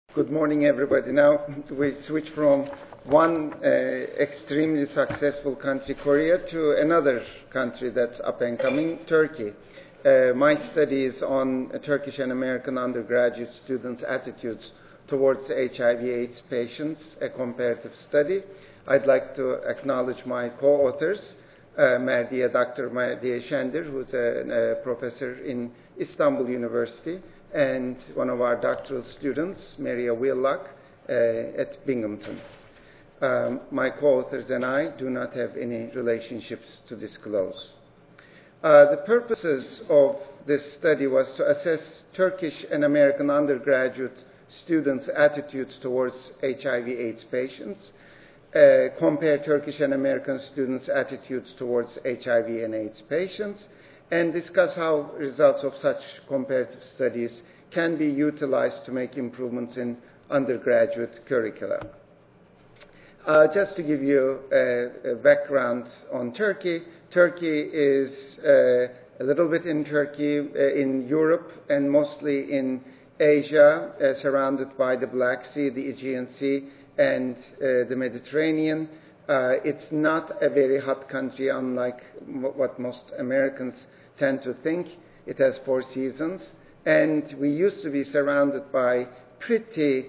Good morning, everybody. Now we switch from one extremely successful country, Korea, to another country that's up and coming, Turkey. My study is on Turkish and American undergraduate students' attitudes towards HIV/AIDS patients, a comparative study. I'd like to acknowledge my co-authors, Dr. Merdiye Şendir, who's a professor in Istanbul University, and one of our doctoral students, Maria Willock, at Binghamton. My co-authors and I do not have any relationships to disclose. The purposes of this study was to assess Turkish and American undergraduate students' attitudes towards HIV/AIDS patients, compare Turkish and American students' attitudes towards HIV and AIDS patients, and discuss how results of such comparative studies can be utilized to make improvements in undergraduate curricula. Just to give you a background on Turkey, Turkey is a little bit in Europe, and mostly in Asia, surrounded by the Black Sea, the Aegean Sea, and the Mediterranean. It's not a very hot country, unlike what most Americans tend to think. It has 4 seasons, and we used to be surrounded by pretty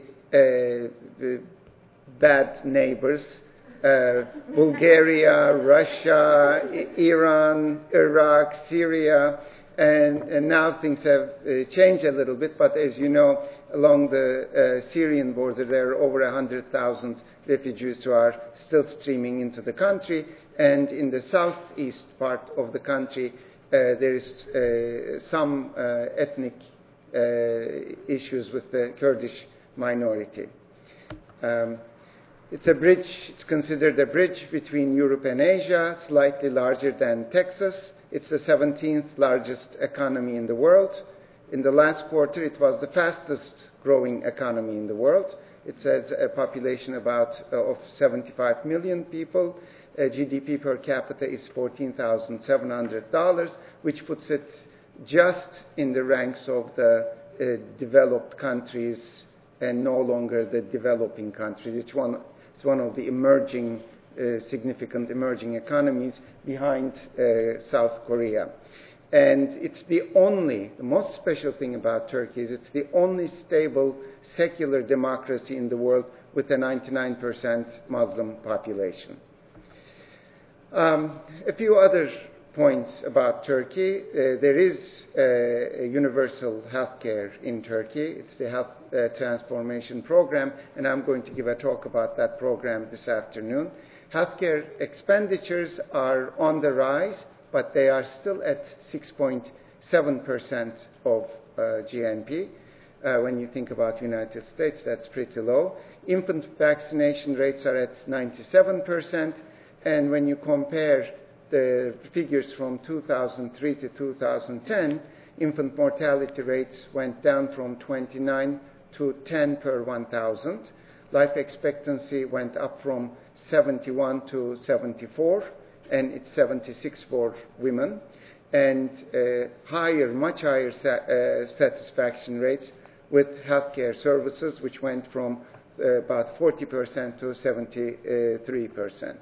bad neighbors, Bulgaria, Russia, Iran, Iraq, Syria, and now things have changed a little bit, but as you know, along the Syrian border, there are over 100,000 refugees who are still streaming into the country, and in the southeast part of the country, there is some ethnic issues with the Kurdish minority. It's a bridge. It's considered a bridge between Europe and Asia, slightly larger than Texas. It's the 17th largest economy in the world. In the last quarter, it was the fastest growing economy in the world. It has a population of 75 million people. GDP per capita is $14,700, which puts it just in the ranks of the developed countries and no longer the developing countries. It's one of the significant emerging economies behind South Korea. And it's the most special thing about Turkey is it's the only stable secular democracy in the world with a 99% Muslim population. A few other points about Turkey. There is a universal health care in Turkey. It's the Health Transformation Program, and I'm going to give a talk about that program this afternoon. Healthcare expenditures are on the rise, but they are still at 6.7% of GNP. When you think about the United States, that's pretty low. Infant vaccination rates are at 97%. And when you compare the figures from 2003 to 2010, infant mortality rates went down from 29 to 10 per 1,000. Life expectancy went up from 71 to 74, and it's 76 for women. And much higher satisfaction rates with healthcare services, which went from about 40% to 73%.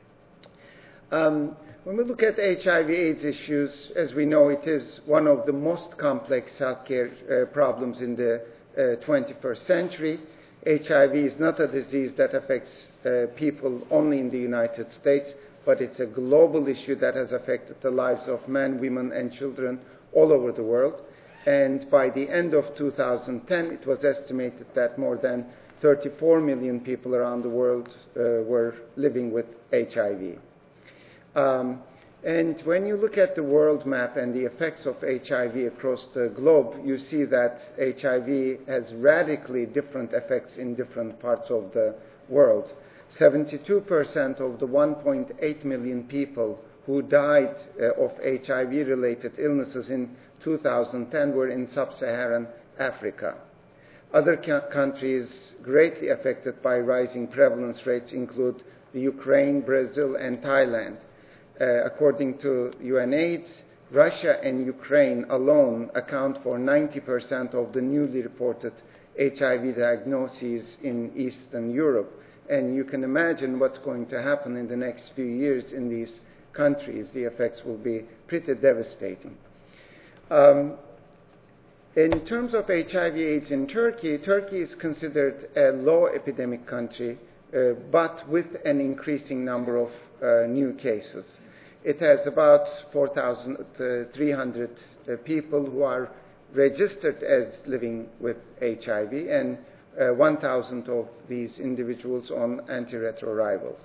When we look at HIV/AIDS issues, as we know, it is one of the most complex healthcare problems in the 21st century. HIV is not a disease that affects people only in the United States, but it's a global issue that has affected the lives of men, women, and children all over the world. And by the end of 2010, it was estimated that more than 34 million people around the world were living with HIV. And when you look at the world map and the effects of HIV across the globe, you see that HIV has radically different effects in different parts of the world. 72% of the 1.8 million people who died of HIV-related illnesses in 2010 were in sub-Saharan Africa. Other countries greatly affected by rising prevalence rates include the Ukraine, Brazil, and Thailand. According to UNAIDS, Russia and Ukraine alone account for 90% of the newly reported HIV diagnoses in Eastern Europe. And you can imagine what's going to happen in the next few years in these countries. The effects will be pretty devastating. In terms of HIV/AIDS in Turkey, Turkey is considered a low epidemic country, but with an increasing number of new cases. It has about 4,300 people who are registered as living with HIV, and 1,000 of these individuals on antiretrovirals.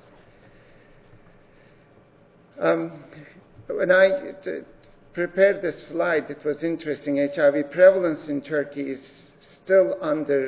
When I prepared this slide, it was interesting. HIV prevalence in Turkey is still under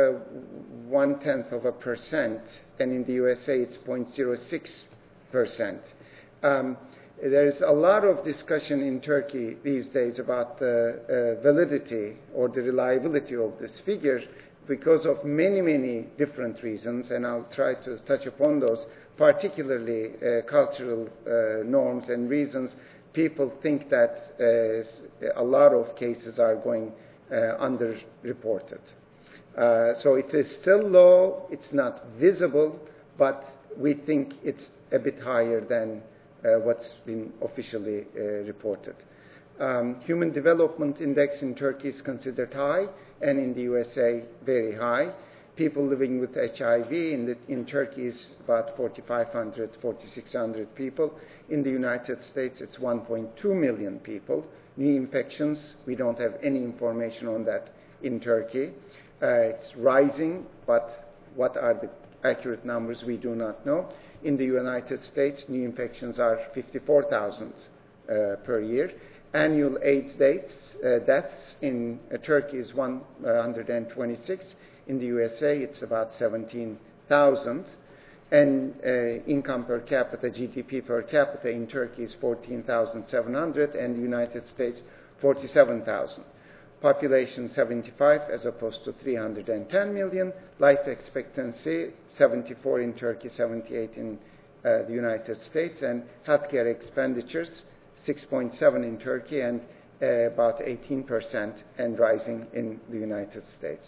0.1%, and in the USA it's 0.06%. There's a lot of discussion in Turkey these days about the validity or the reliability of this figure because of many, many different reasons, and I'll try to touch upon those, particularly cultural norms and reasons. People think that a lot of cases are going underreported. So it is still low, it's not visible, but we think it's a bit higher than what's been officially reported. Human Development Index in Turkey is considered high, and in the USA, very high. People living with HIV in Turkey is about 4,500, 4,600 people. In the United States, it's 1.2 million people. New infections, we don't have any information on that in Turkey. It's rising, but what are the accurate numbers, we do not know. In the United States, new infections are 54,000 per year. Annual AIDS deaths in Turkey is 126. In the USA, it's about 17,000. And income per capita, GDP per capita in Turkey is 14,700, and the United States, 47,000. Population 75 as opposed to 310 million. Life expectancy 74 in Turkey, 78 in the United States. And healthcare expenditures 6.7 in Turkey and about 18% and rising in the United States.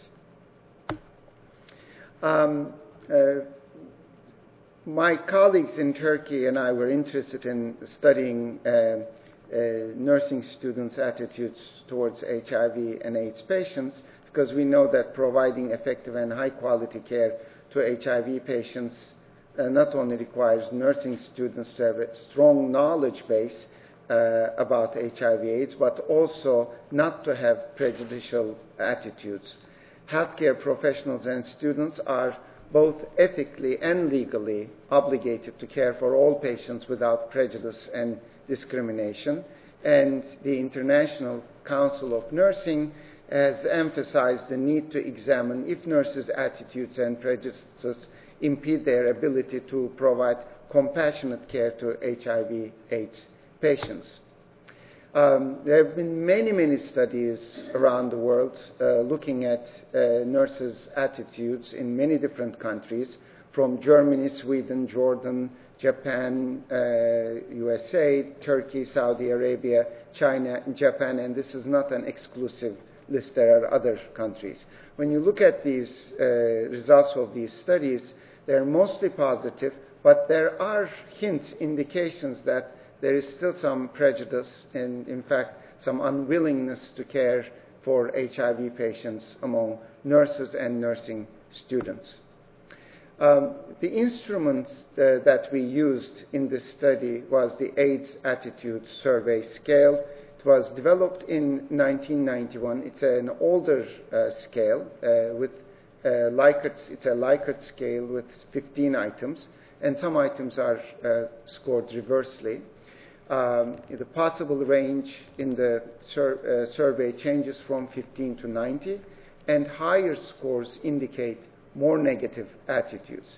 My colleagues in Turkey and I were interested in studying nursing students' attitudes towards HIV and AIDS patients because we know that providing effective and high-quality care to HIV patients not only requires nursing students to have a strong knowledge base about HIV/AIDS, but also not to have prejudicial attitudes. Healthcare professionals and students are both ethically and legally obligated to care for all patients without prejudice and discrimination. And the International Council of Nursing has emphasized the need to examine if nurses' attitudes and prejudices impede their ability to provide compassionate care to HIV/AIDS patients. There have been many, many studies around the world looking at nurses' attitudes in many different countries, from Germany, Sweden, Jordan, Japan, USA, Turkey, Saudi Arabia, China, and Japan, and this is not an exclusive list. There are other countries. When you look at these results of these studies, they're mostly positive, but there are hints, indications that there is still some prejudice and, in fact, some unwillingness to care for HIV patients among nurses and nursing students. The instruments that we used in this study was the AIDS Attitude Survey Scale. It was developed in 1991. It's an older scale with it's a Likert scale with 15 items, and some items are scored reversely. The possible range in the survey changes from 15 to 90, and higher scores indicate more negative attitudes.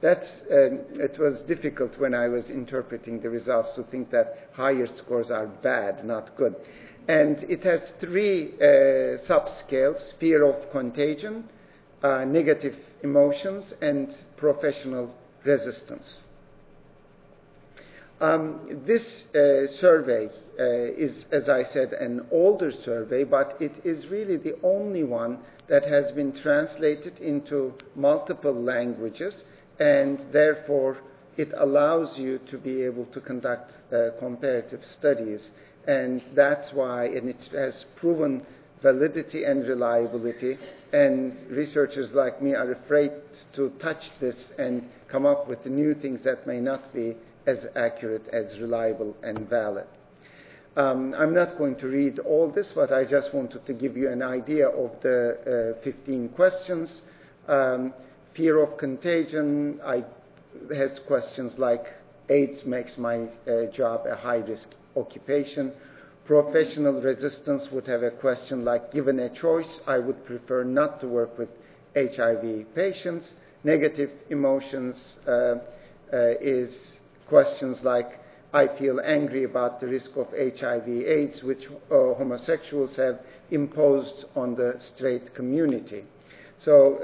It was difficult when I was interpreting the results to think that higher scores are bad, not good. And it has 3 subscales: fear of contagion, negative emotions, and professional resistance. This survey is, as I said, an older survey, but it is really the only one that has been translated into multiple languages, and therefore it allows you to be able to conduct comparative studies. And that's why, and it has proven validity and reliability, and researchers like me are afraid to touch this and come up with new things that may not be as accurate, as reliable, and valid. I'm not going to read all this, but I just wanted to give you an idea of the 15 questions. Fear of contagion has questions like, AIDS makes my job a high-risk occupation. Professional resistance would have a question like, given a choice, I would prefer not to work with HIV patients. Negative emotions is questions like, I feel angry about the risk of HIV/AIDS, which homosexuals have imposed on the straight community. So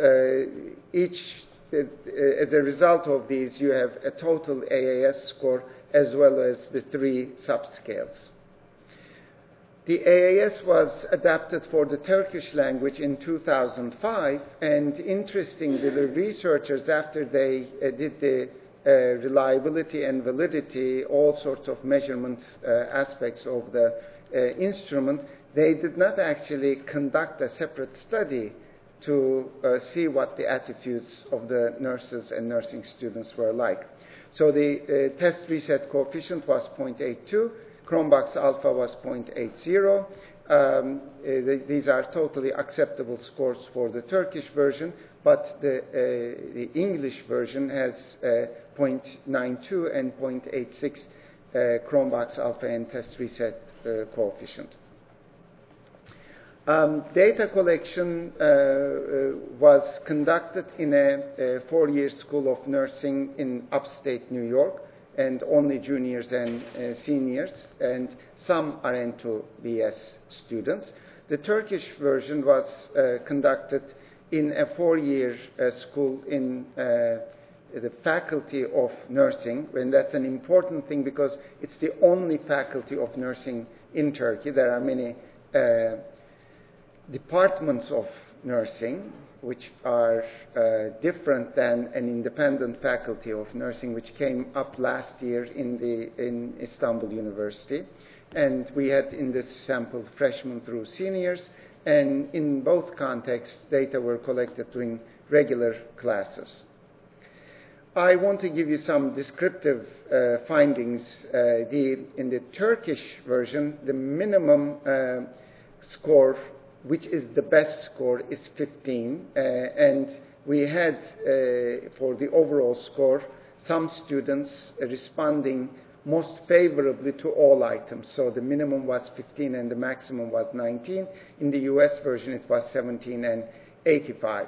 as a result of these, you have a total AAS score as well as the 3 subscales. The AAS was adapted for the Turkish language in 2005, and interestingly, the researchers, after they did the reliability and validity, all sorts of measurement aspects of the instrument, they did not actually conduct a separate study to see what the attitudes of the nurses and nursing students were like. So the test reset coefficient was 0.82, Cronbach's alpha was 0.80. These are totally acceptable scores for the Turkish version, but the English version has 0.92 and 0.86 Cronbach's alpha and test reset coefficient. Data collection was conducted in a 4-year school of nursing in upstate New York, and only juniors and seniors, and some RN2BS students. The Turkish version was conducted in a 4-year school in the Faculty of Nursing, and that's an important thing because it's the only faculty of nursing in Turkey. There are many departments of nursing which are different than an independent faculty of nursing, which came up last year in Istanbul University. And we had in this sample freshmen through seniors, and in both contexts, data were collected during regular classes. I want to give you some descriptive findings. In the Turkish version, the minimum score, which is the best score, is 15. And we had, for the overall score, some students responding most favorably to all items. So the minimum was 15 and the maximum was 19. In the US version, it was 17 and 85.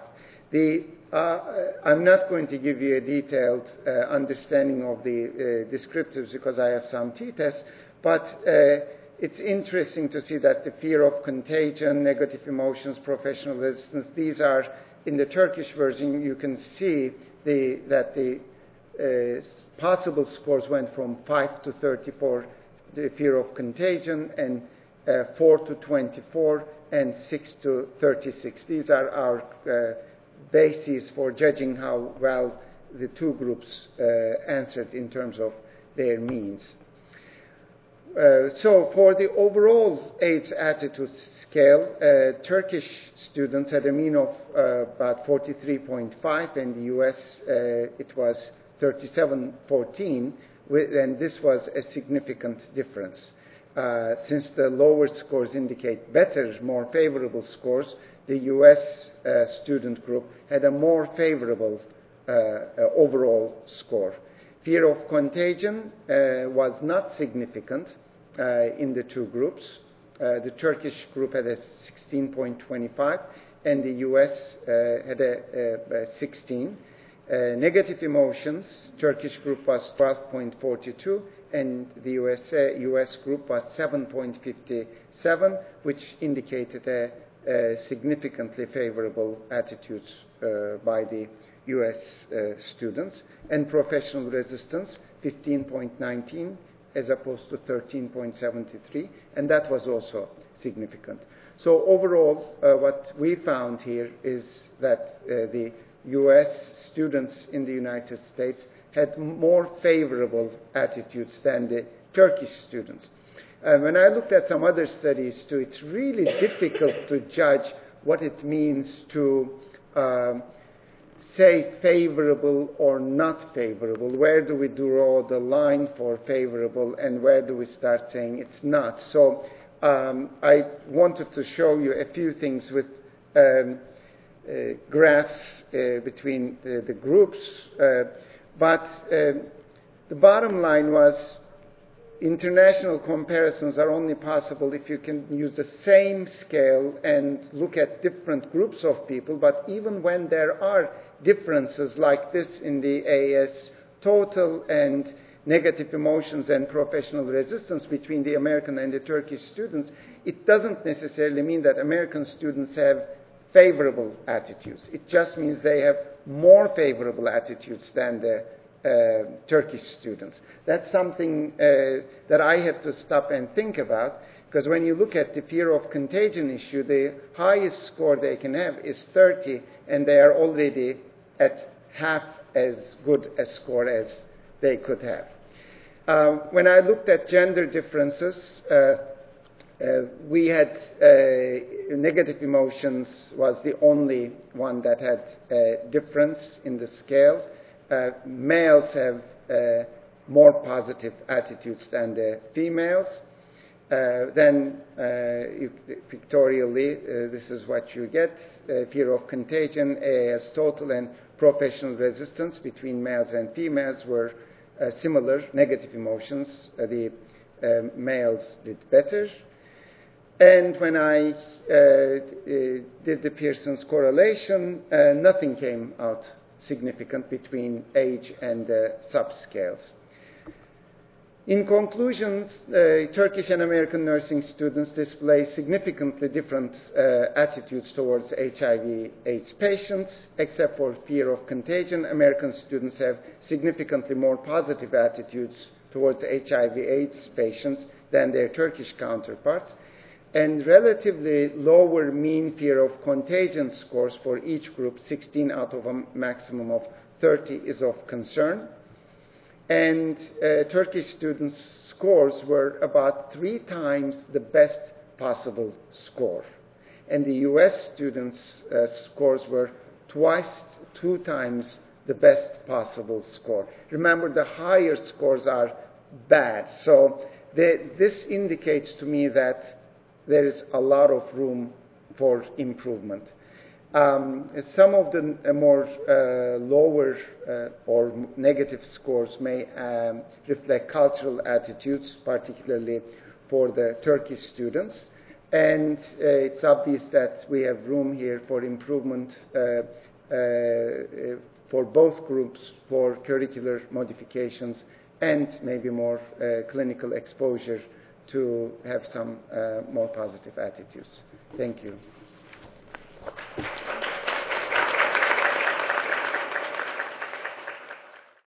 I'm not going to give you a detailed understanding of the descriptives because I have some t-tests, but it's interesting to see that the fear of contagion, negative emotions, professional resistance, these are, in the Turkish version, you can see that the possible scores went from 5 to 34, the fear of contagion, and 4 to 24, and 6 to 36. These are our bases for judging how well the two groups answered in terms of their means. So for the overall AIDS attitude scale, Turkish students had a mean of about 43.5, and the US it was 37.14, and this was a significant difference. Since the lower scores indicate better, more favorable scores, the US student group had a more favorable overall score. Fear of contagion was not significant in the two groups. The Turkish group had a 16.25, and the US had a 16. Negative emotions, Turkish group was 12.42, and the US group was 7.57, which indicated a significantly favorable attitudes by the U.S. Students, and professional resistance 15.19 as opposed to 13.73, and that was also significant. So overall, what we found here is that the U.S. students in the United States had more favorable attitudes than the Turkish students. When I looked at some other studies too, it's really difficult to judge what it means to say favorable or not favorable. Where do we draw the line for favorable and where do we start saying it's not? So I wanted to show you a few things with graphs between the groups, but the bottom line was international comparisons are only possible if you can use the same scale and look at different groups of people, but even when there are differences like this in the AS total and negative emotions and professional resistance between the American and the Turkish students, it doesn't necessarily mean that American students have favorable attitudes. It just means they have more favorable attitudes than the Turkish students. That's something that I had to stop and think about, because when you look at the fear of contagion issue, the highest score they can have is 30, and they are already at half as good a score as they could have. When I looked at gender differences, we had negative emotions was the only one that had a difference in the scale. Males have more positive attitudes than the females. Then, pictorially, this is what you get. Fear of contagion, AS total, and professional resistance between males and females were similar negative emotions. The males did better. And when I did the Pearson's correlation, nothing came out significant between age and subscales. In conclusion, Turkish and American nursing students display significantly different attitudes towards HIV/AIDS patients. Except for fear of contagion, American students have significantly more positive attitudes towards HIV/AIDS patients than their Turkish counterparts, and relatively lower mean fear of contagion scores for each group, 16 out of a maximum of 30, is of concern. And Turkish students' scores were about 3 times the best possible score. And the U.S. students' scores were 2 times the best possible score. Remember, the higher scores are bad. So this indicates to me that there is a lot of room for improvement. Some of the more lower or negative scores may reflect cultural attitudes, particularly for the Turkish students. And it's obvious that we have room here for improvement for both groups, for curricular modifications and maybe more clinical exposure to have some more positive attitudes. Thank you.